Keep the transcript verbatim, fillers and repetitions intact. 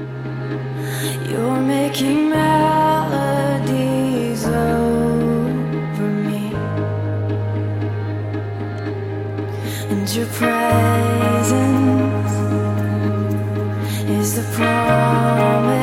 You're making melodies over me, and your presence is the promise